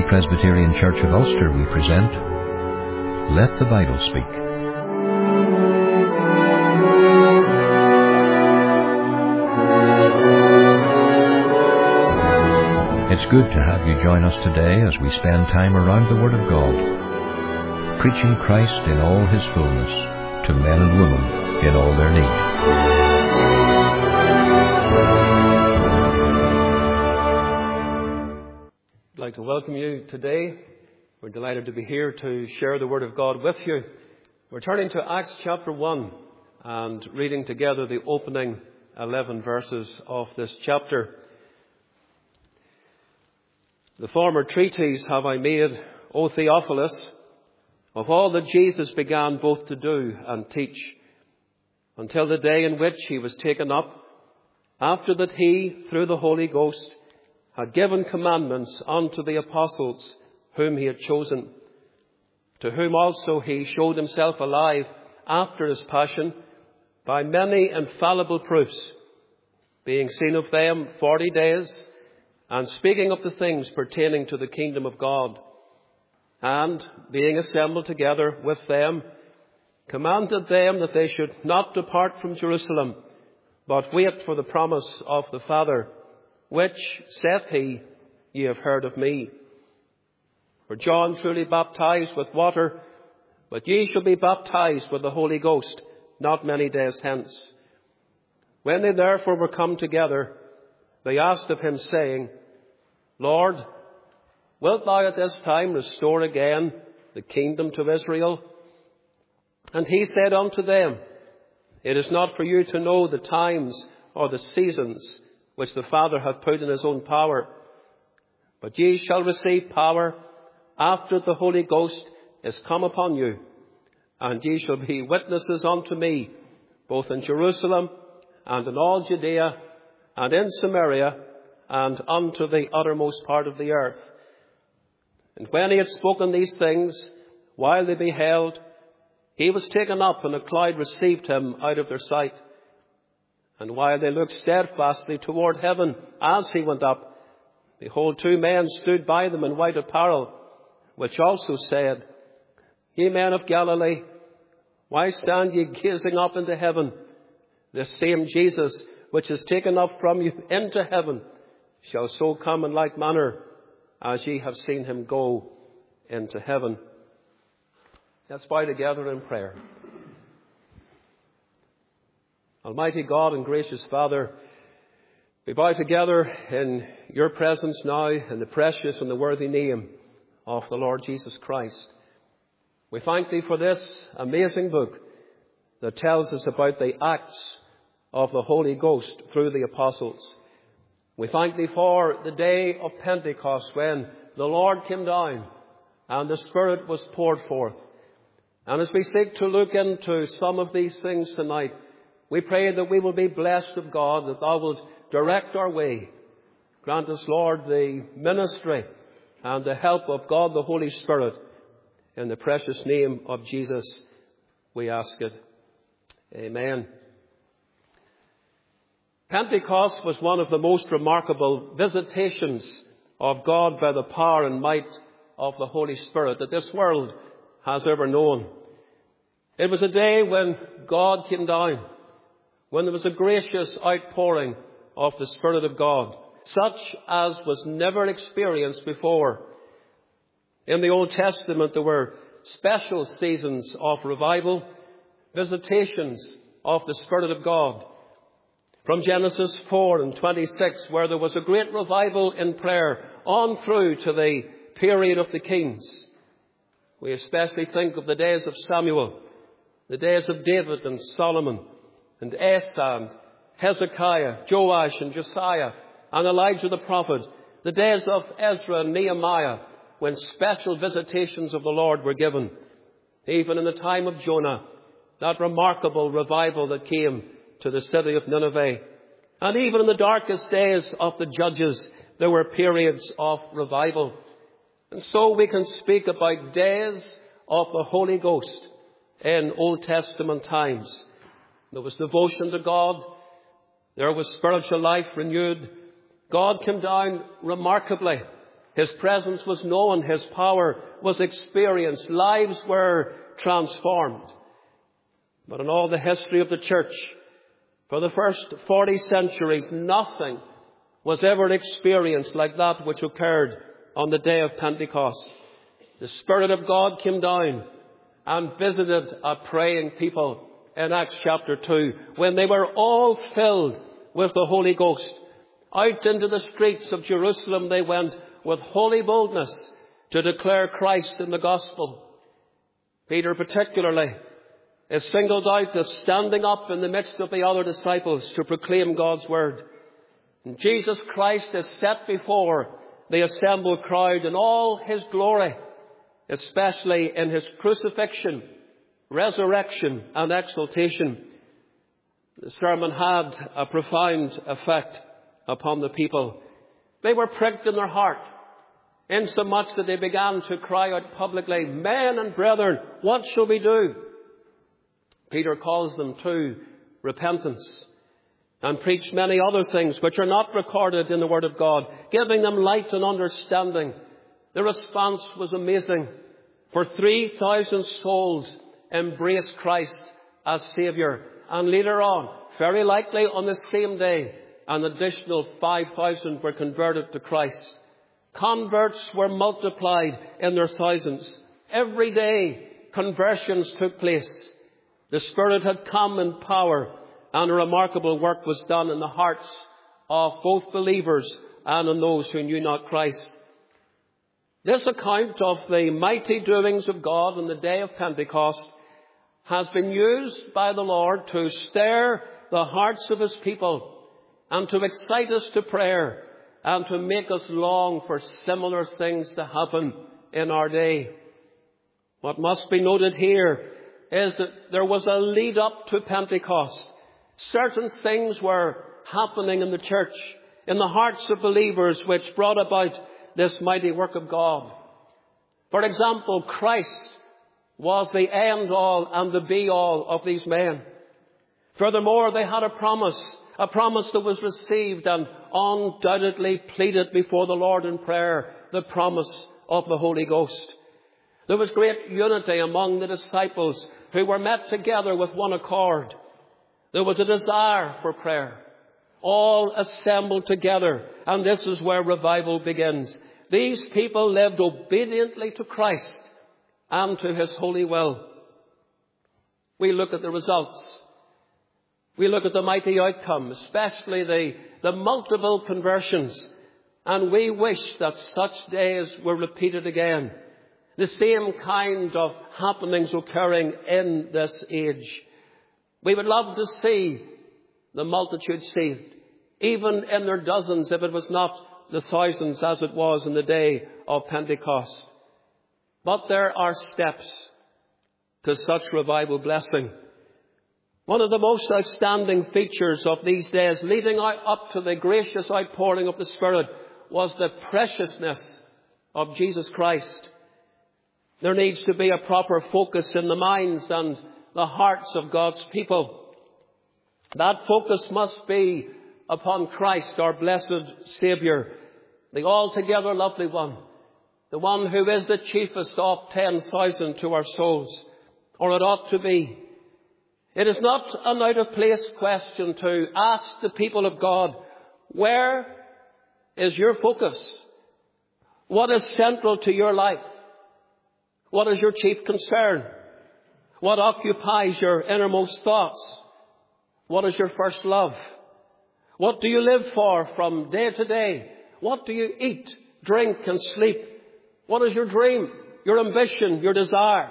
Free Presbyterian Church of Ulster, we present Let the Bible Speak. It's good to have you join us today as we spend time around the Word of God, preaching Christ in all His fullness to men and women in all their need. I'd like to welcome you today. We're delighted to be here to share the Word of God with you. We're turning to Acts chapter 1 and reading together the opening 11 verses of this chapter. The former treatise have I made, O Theophilus, of all that Jesus began both to do and teach, until the day in which he was taken up, after that he, through the Holy Ghost, had given commandments unto the apostles whom he had chosen, to whom also he showed himself alive after his passion by many infallible proofs, being seen of them 40 days, and speaking of the things pertaining to the kingdom of God, and being assembled together with them, commanded them that they should not depart from Jerusalem, but wait for the promise of the Father, which, saith he, ye have heard of me. For John truly baptized with water, but ye shall be baptized with the Holy Ghost not many days hence. When they therefore were come together, they asked of him, saying, Lord, wilt thou at this time restore again the kingdom to Israel? And he said unto them, It is not for you to know the times or the seasons which the Father hath put in his own power. But ye shall receive power after the Holy Ghost is come upon you, and ye shall be witnesses unto me, both in Jerusalem and in all Judea and in Samaria and unto the uttermost part of the earth. And when he had spoken these things, while they beheld, he was taken up, and a cloud received him out of their sight. And while they looked steadfastly toward heaven as he went up, behold, two men stood by them in white apparel, which also said, Ye men of Galilee, why stand ye gazing up into heaven? This same Jesus, which is taken up from you into heaven, shall so come in like manner as ye have seen him go into heaven. Let's bow together in prayer. Almighty God and gracious Father, we bow together in your presence now in the precious and the worthy name of the Lord Jesus Christ. We thank thee for this amazing book that tells us about the acts of the Holy Ghost through the apostles. We thank thee for the day of Pentecost when the Lord came down and the Spirit was poured forth. And as we seek to look into some of these things tonight, we pray that we will be blessed of God, that thou wilt direct our way. Grant us, Lord, the ministry and the help of God the Holy Spirit. In the precious name of Jesus, we ask it. Amen. Pentecost was one of the most remarkable visitations of God by the power and might of the Holy Spirit that this world has ever known. It was a day when God came down, when there was a gracious outpouring of the Spirit of God, such as was never experienced before. In the Old Testament, there were special seasons of revival, visitations of the Spirit of God. From Genesis 4 and 26, where there was a great revival in prayer, on through to the period of the kings. We especially think of the days of Samuel, the days of David and Solomon, and Asa and Hezekiah, Joash and Josiah, and Elijah the prophet, the days of Ezra and Nehemiah, when special visitations of the Lord were given. Even in the time of Jonah, that remarkable revival that came to the city of Nineveh. And even in the darkest days of the judges, there were periods of revival. And so we can speak about days of the Holy Ghost in Old Testament times. There was devotion to God. There was spiritual life renewed. God came down remarkably His presence was known. His power was experienced. Lives were transformed. But in all the history of the church, for the first 40 centuries, nothing was ever experienced like that which occurred on the day of Pentecost. The Spirit of God came down and visited a praying people in Acts chapter 2, when they were all filled with the Holy Ghost. Out into the streets of Jerusalem they went with holy boldness to declare Christ in the gospel. Peter particularly is singled out as standing up in the midst of the other disciples to proclaim God's word. And Jesus Christ is set before the assembled crowd in all his glory, especially in his crucifixion, resurrection and exaltation. The sermon had a profound effect upon the people. They were pricked in their heart, insomuch that they began to cry out publicly, "Men and brethren, what shall we do?" Peter calls them to repentance and preached many other things which are not recorded in the Word of God, giving them light and understanding. The response was amazing, for 3,000 souls embraced Christ as Saviour. And later on, very likely on the same day, an additional 5,000 were converted to Christ. Converts were multiplied in their thousands. Every day, conversions took place. The Spirit had come in power, and a remarkable work was done in the hearts of both believers and in those who knew not Christ. This account of the mighty doings of God on the day of Pentecost has been used by the Lord to stir the hearts of his people and to excite us to prayer and to make us long for similar things to happen in our day. What must be noted here is that there was a lead up to Pentecost. Certain things were happening in the church, in the hearts of believers, which brought about this mighty work of God. For example, Christ was the end all and the be all of these men. Furthermore, they had a promise that was received and undoubtedly pleaded before the Lord in prayer, the promise of the Holy Ghost. There was great unity among the disciples who were met together with one accord. There was a desire for prayer, all assembled together, and this is where revival begins. These people lived obediently to Christ and to his holy will. We look at the results. We look at the mighty outcome, especially the multiple conversions, and we wish that such days were repeated again. The same kind of happenings occurring in this age. We would love to see the multitude saved, even in their dozens, if it was not the thousands as it was in the day of Pentecost. But there are steps to such revival blessing. One of the most outstanding features of these days leading up to the gracious outpouring of the Spirit was the preciousness of Jesus Christ. There needs to be a proper focus in the minds and the hearts of God's people. That focus must be upon Christ, our blessed Saviour, the altogether lovely one, the one who is the chiefest of 10,000 to our souls, or it ought to be. It is not an out-of-place question to ask the people of God, where is your focus? What is central to your life? What is your chief concern? What occupies your innermost thoughts? What is your first love? What do you live for from day to day? What do you eat, drink, and sleep? What is your dream, your ambition, your desire?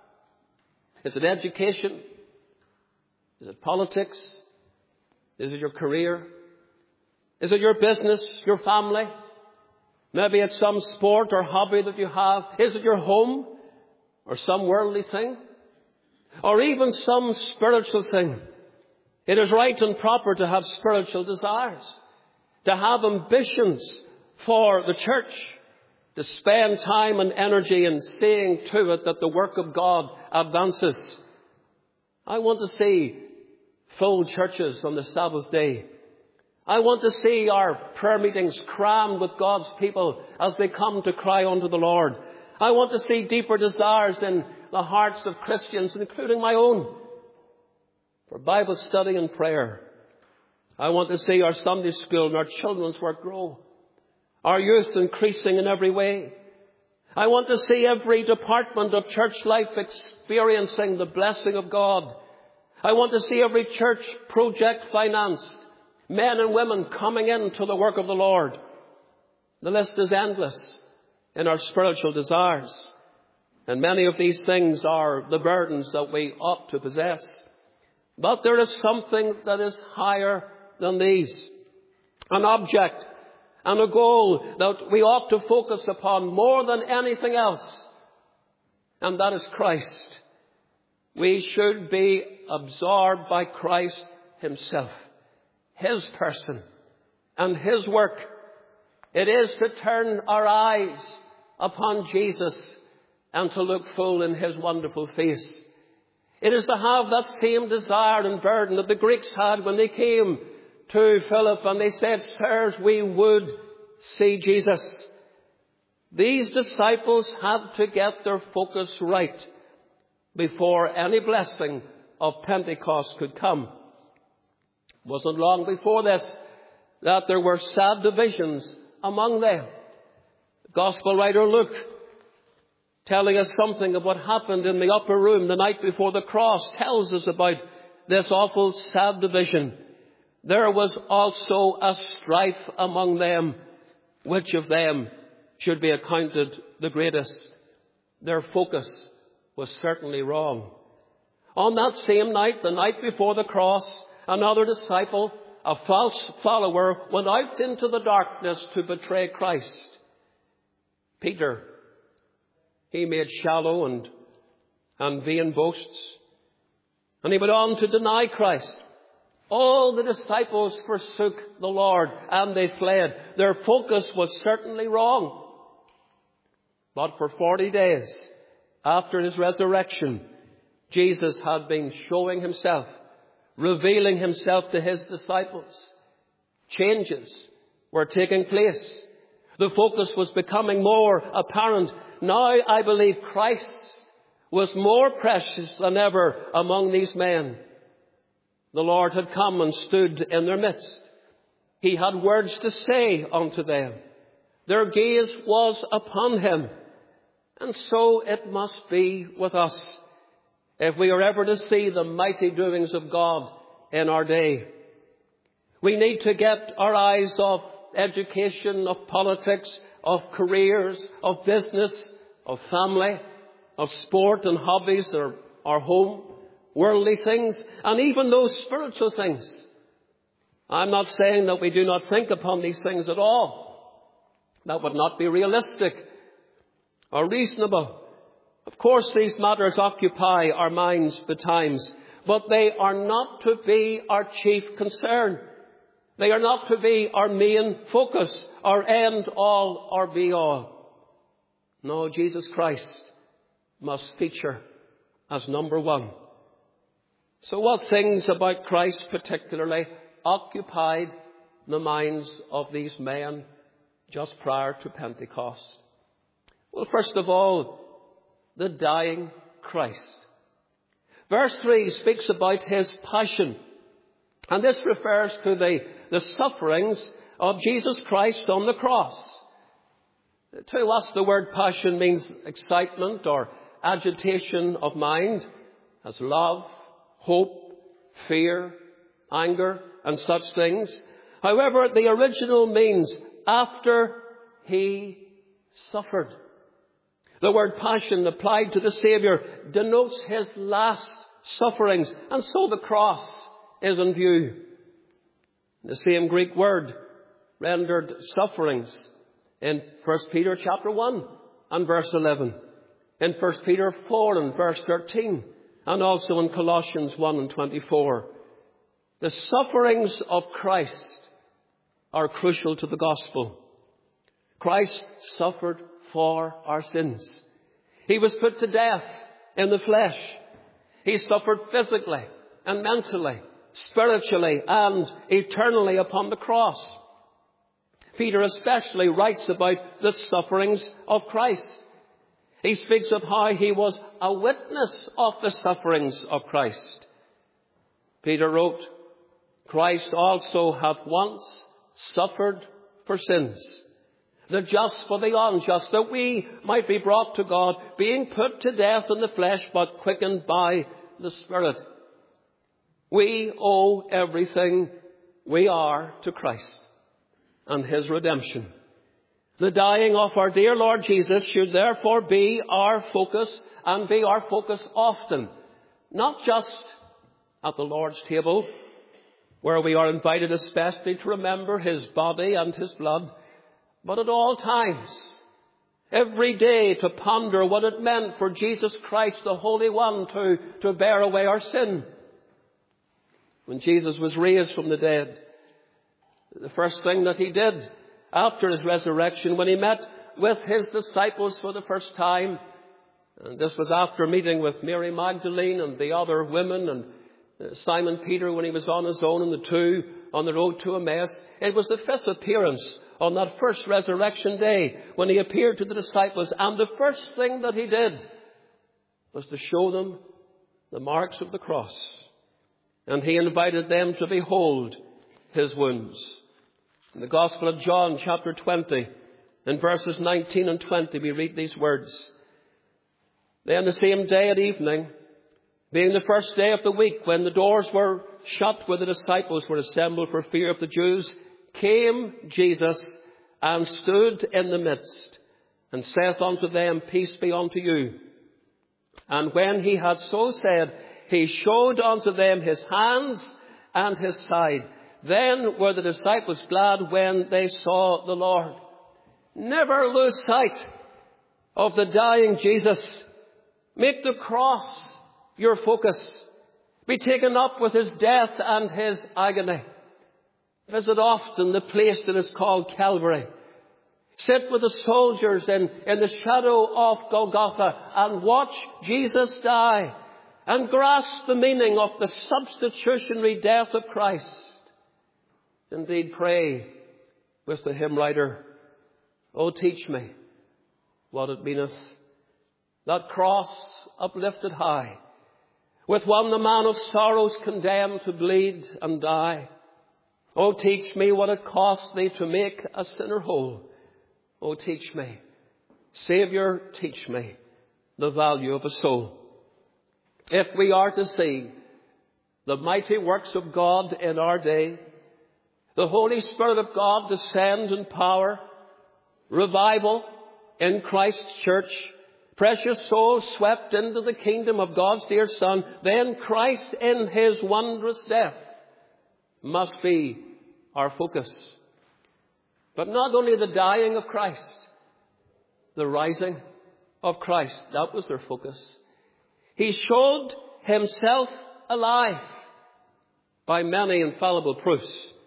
Is it education? Is it politics? Is it your career? Is it your business, your family? Maybe it's some sport or hobby that you have. Is it your home or some worldly thing? Or even some spiritual thing? It is right and proper to have spiritual desires, to have ambitions for the church, to spend time and energy in seeing to it that the work of God advances. I want to see full churches on the Sabbath day. I want to see our prayer meetings crammed with God's people as they come to cry unto the Lord. I want to see deeper desires in the hearts of Christians, including my own, for Bible study and prayer. I want to see our Sunday school and our children's work grow, our youth increasing in every way. I want to see every department of church life experiencing the blessing of God. I want to see every church project financed, men and women coming into the work of the Lord. The list is endless in our spiritual desires. And many of these things are the burdens that we ought to possess. But there is something that is higher than these. An object and a goal that we ought to focus upon more than anything else. And that is Christ. We should be absorbed by Christ himself, his person and his work. It is to turn our eyes upon Jesus and to look full in his wonderful face. It is to have that same desire and burden that the Greeks had when they came to Philip and they said, "Sirs, we would see Jesus." These disciples had to get their focus right before any blessing of Pentecost could come. It wasn't long before this that there were sad divisions among them. The Gospel writer Luke, telling us something of what happened in the upper room the night before the cross, tells us about this awful sad division. There was also a strife among them, which of them should be accounted the greatest. Their focus was certainly wrong. On that same night, the night before the cross, another disciple, a false follower, went out into the darkness to betray Christ. Peter, he made shallow and vain boasts, and he went on to deny Christ. All the disciples forsook the Lord and they fled. Their focus was certainly wrong. But for 40 days after his resurrection, Jesus had been showing himself, revealing himself to his disciples. Changes were taking place. The focus was becoming more apparent. Now I believe Christ was more precious than ever among these men. The Lord had come and stood in their midst. He had words to say unto them. Their gaze was upon him. And so it must be with us if we are ever to see the mighty doings of God in our day. We need to get our eyes off education, of politics, of careers, of business, of family, of sport and hobbies, or our home, worldly things, and even those spiritual things. I'm not saying that we do not think upon these things at all. That would not be realistic or reasonable. Of course, these matters occupy our minds betimes, but they are not to be our chief concern. They are not to be our main focus, our end all or be all. No, Jesus Christ must feature as number one. So what things about Christ particularly occupied the minds of these men just prior to Pentecost? Well, first of all, the dying Christ. Verse 3 speaks about his passion. And this refers to the sufferings of Jesus Christ on the cross. To us, the word passion means excitement or agitation of mind, as love, hope, fear, anger, and such things. However, the original means after he suffered. The word passion applied to the Savior denotes his last sufferings, and so the cross is in view. The same Greek word rendered sufferings in 1 Peter chapter 1 and verse 11, in 1 Peter 4 and verse 13, and also in Colossians 1 and 24. The sufferings of Christ are crucial to the gospel. Christ suffered for our sins. He was put to death in the flesh. He suffered physically and mentally spiritually and eternally upon the cross. Peter especially writes about the sufferings of Christ. He speaks of how he was a witness of the sufferings of Christ. Peter wrote, Christ also hath once suffered for sins, the just for the unjust, that we might be brought to God, being put to death in the flesh, but quickened by the Spirit. We owe everything we are to Christ and his redemption. The dying of our dear Lord Jesus should therefore be our focus, and be our focus often, not just at the Lord's table, where we are invited especially to remember his body and his blood, but at all times, every day, to ponder what it meant for Jesus Christ, the Holy One, to bear away our sin. When Jesus was raised from the dead, the first thing that he did after his resurrection, when he met with his disciples for the first time, and this was after meeting with Mary Magdalene and the other women and Simon Peter when he was on his own, and the two on the road to Emmaus, it was the fifth appearance on that first resurrection day when he appeared to the disciples, and the first thing that he did was to show them the marks of the cross. And he invited them to behold his wounds. In the Gospel of John, chapter 20, in verses 19 and 20, we read these words. Then the same day at evening, being the first day of the week, when the doors were shut where the disciples were assembled for fear of the Jews, came Jesus and stood in the midst, and saith unto them, Peace be unto you. And when he had so said, he showed unto them his hands and his side. Then were the disciples glad when they saw the Lord. Never lose sight of the dying Jesus. Make the cross your focus. Be taken up with his death and his agony. Visit often the place that is called Calvary. Sit with the soldiers in the shadow of Golgotha and watch Jesus die, and grasp the meaning of the substitutionary death of Christ. Indeed, pray with the hymn writer, O teach me what it meaneth, that cross uplifted high, with one the man of sorrows condemned to bleed and die. O teach me what it cost thee to make a sinner whole. O teach me, Saviour, teach me the value of a soul. If we are to see the mighty works of God in our day, the Holy Spirit of God descend in power, revival in Christ's church, precious souls swept into the kingdom of God's dear Son, then Christ in his wondrous death must be our focus. But not only the dying of Christ, the rising of Christ, that was their focus. He showed himself alive by many infallible proofs.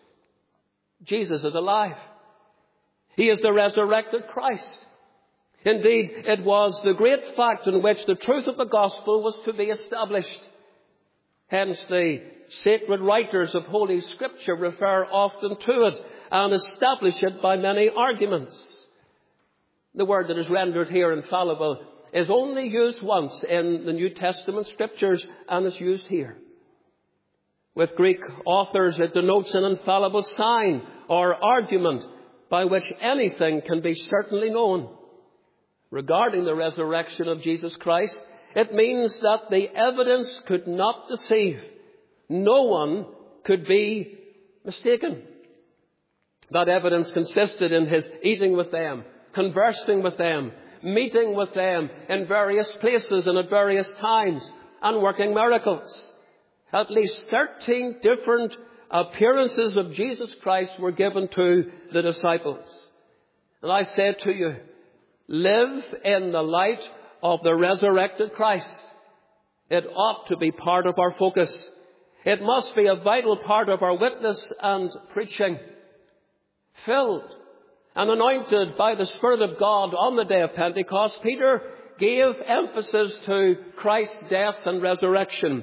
Jesus is alive. He is the resurrected Christ. Indeed, it was the great fact in which the truth of the gospel was to be established. Hence, the sacred writers of Holy Scripture refer often to it and establish it by many arguments. The word that is rendered here infallible is only used once in the New Testament Scriptures, and is used here. With Greek authors, it denotes an infallible sign or argument by which anything can be certainly known. Regarding the resurrection of Jesus Christ, it means that the evidence could not deceive. No one could be mistaken. That evidence consisted in his eating with them, conversing with them, meeting with them in various places and at various times, and working miracles. At least 13 different appearances of Jesus Christ were given to the disciples. And I say to you, live in the light of the resurrected Christ. It ought to be part of our focus. It must be a vital part of our witness and preaching. Filled and anointed by the Spirit of God on the day of Pentecost, Peter gave emphasis to Christ's death and resurrection.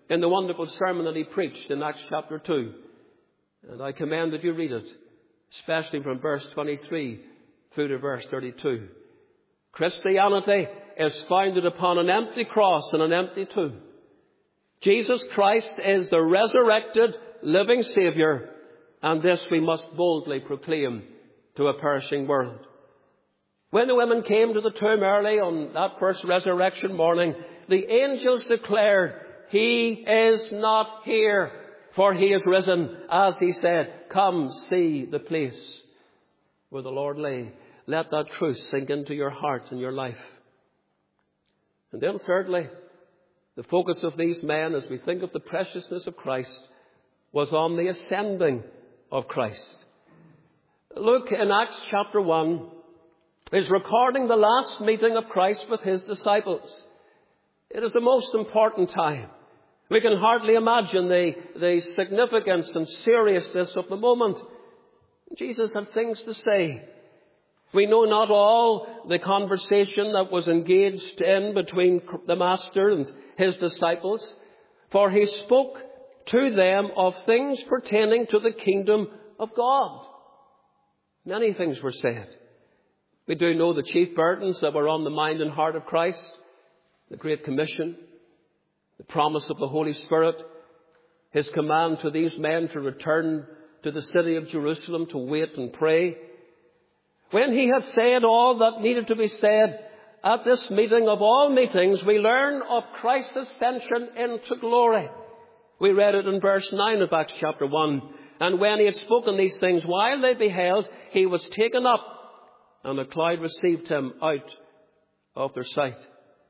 in the wonderful sermon that he preached in Acts chapter 2. And I commend that you read it, especially from verse 23 through to verse 32. Christianity is founded upon an empty cross and an empty tomb. Jesus Christ is the resurrected, living Saviour, and this we must boldly proclaim to a perishing world. When the women came to the tomb early on that first resurrection morning, the angels declared, "He is not here, for he is risen, as he said. Come see the place where the Lord lay." Let that truth sink into your heart and your life. And then thirdly, the focus of these men, as we think of the preciousness of Christ, was on the ascending of Christ. Luke in Acts chapter 1 is recording the last meeting of Christ with his disciples. It is the most important time. We can hardly imagine the significance and seriousness of the moment. Jesus had things to say. We know not all the conversation that was engaged in between the Master and his disciples, for he spoke to them of things pertaining to the kingdom of God. Many things were said. We do know the chief burdens that were on the mind and heart of Christ: the Great Commission, the promise of the Holy Spirit, his command to these men to return to the city of Jerusalem to wait and pray. When he had said all that needed to be said at this meeting of all meetings, we learn of Christ's ascension into glory. We read it in verse 9 of Acts chapter 1. And when he had spoken these things, while they beheld, he was taken up, and a cloud received him out of their sight.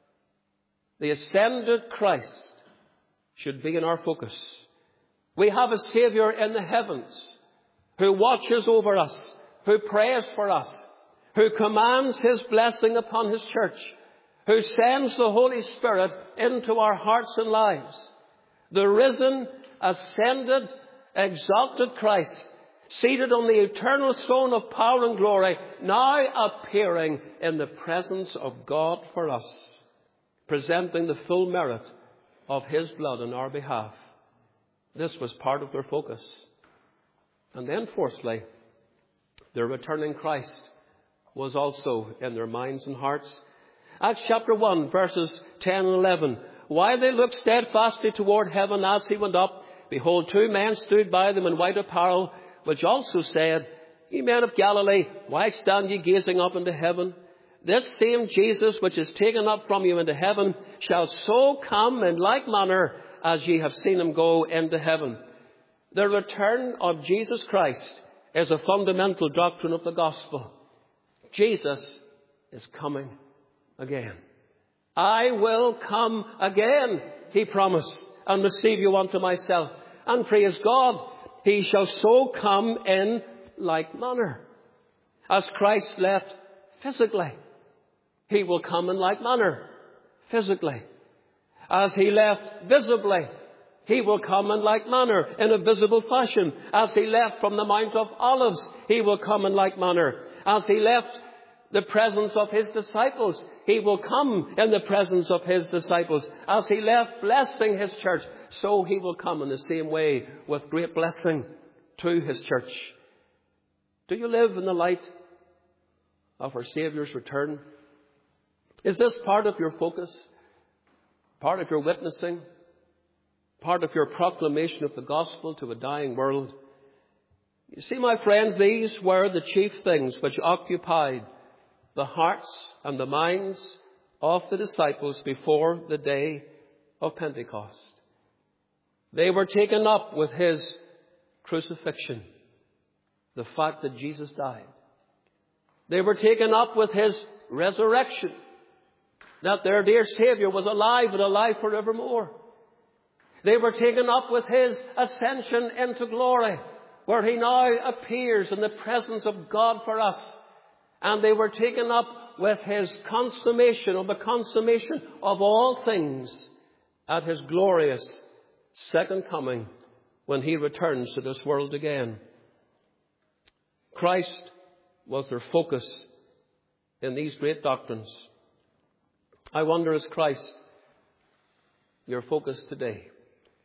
The ascended Christ should be in our focus. We have a Saviour in the heavens who watches over us, who prays for us, who commands his blessing upon his church, who sends the Holy Spirit into our hearts and lives. The risen, ascended, exalted Christ, seated on the eternal throne of power and glory, now appearing in the presence of God for us, presenting the full merit of his blood on our behalf. This was part of their focus. And then fourthly, the returning Christ was also in their minds and hearts. Acts chapter 1, verses 10 and 11. While they looked steadfastly toward heaven as he went up, behold, two men stood by them in white apparel, which also said, Ye men of Galilee, why stand ye gazing up into heaven? This same Jesus which is taken up from you into heaven shall so come in like manner as ye have seen him go into heaven. The return of Jesus Christ is a fundamental doctrine of the gospel. Jesus is coming again. I will come again, he promised, and receive you unto myself. And praise God, he shall so come in like manner. As Christ left physically, he will come in like manner physically. As he left visibly, he will come in like manner, in a visible fashion. As he left from the Mount of Olives, he will come in like manner. As he left the presence of his disciples, he will come in the presence of his disciples. As he left blessing his church, so he will come in the same way with great blessing to his church. Do you live in the light of our Saviour's return? Is this part of your focus? Part of your witnessing? Part of your proclamation of the gospel to a dying world? You see, my friends, these were the chief things which occupied the hearts and the minds of the disciples before the day of Pentecost. They were taken up with his crucifixion, the fact that Jesus died. They were taken up with his resurrection, that their dear Saviour was alive and alive forevermore. They were taken up with his ascension into glory, where he now appears in the presence of God for us. And they were taken up with his consummation, or the consummation of all things, at his glorious second coming, when he returns to this world again. Christ was their focus in these great doctrines. I wonder, is Christ your focus today?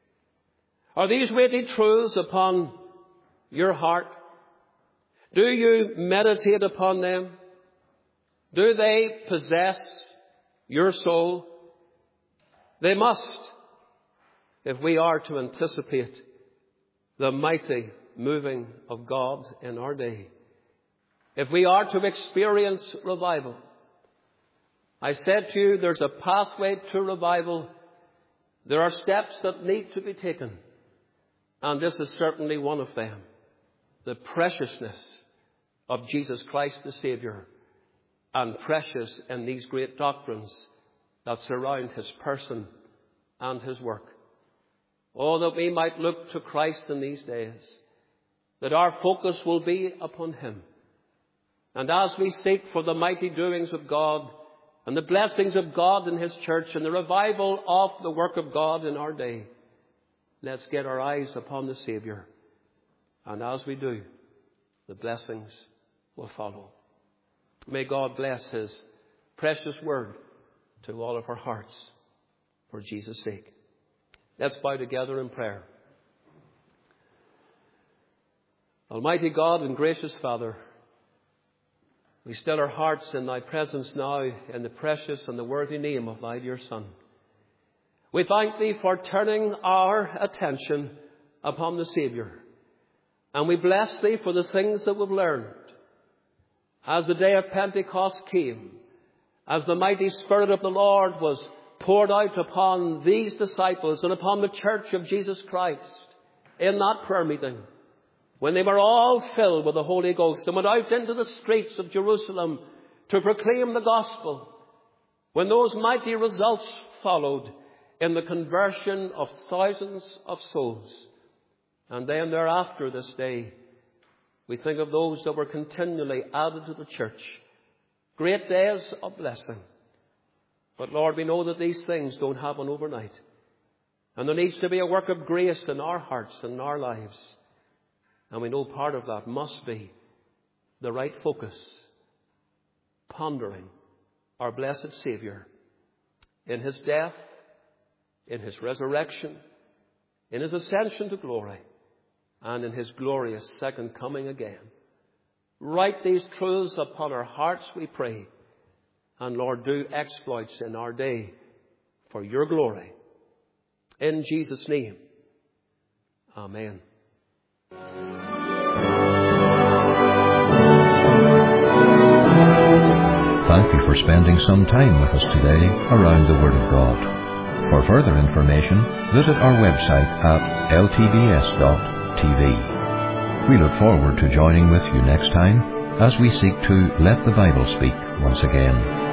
Are these weighty truths upon your heart? Do you meditate upon them? Do they possess your soul? They must, if we are to anticipate the mighty moving of God in our day. If we are to experience revival. I said to you, there's a pathway to revival. There are steps that need to be taken. And this is certainly one of them. The preciousness of Jesus Christ the Saviour, and precious in these great doctrines that surround his person and his work. Oh, that we might look to Christ in these days, that our focus will be upon him. And as we seek for the mighty doings of God and the blessings of God in his church and the revival of the work of God in our day, let's get our eyes upon the Saviour. And as we do, the blessings will follow. May God bless his precious word to all of our hearts for Jesus' sake. Let's bow together in prayer. Almighty God and gracious Father, we still our hearts in thy presence now in the precious and the worthy name of thy dear Son. We thank thee for turning our attention upon the Saviour. And we bless thee for the things that we've learned. As the day of Pentecost came, as the mighty Spirit of the Lord was poured out upon these disciples and upon the church of Jesus Christ in that prayer meeting, when they were all filled with the Holy Ghost and went out into the streets of Jerusalem to proclaim the gospel, when those mighty results followed in the conversion of thousands of souls, and then thereafter this day, we think of those that were continually added to the church. Great days of blessing. But Lord, we know that these things don't happen overnight. And there needs to be a work of grace in our hearts and in our lives. And we know part of that must be the right focus, pondering our blessed Saviour in his death, in his resurrection, in his ascension to glory, and in his glorious second coming again. Write these truths upon our hearts, we pray. And Lord, do exploits in our day for your glory. In Jesus' name, amen. Thank you for spending some time with us today around the Word of God. For further information, visit our website at ltbs.tv. We look forward to joining with you next time as we seek to let the Bible speak once again.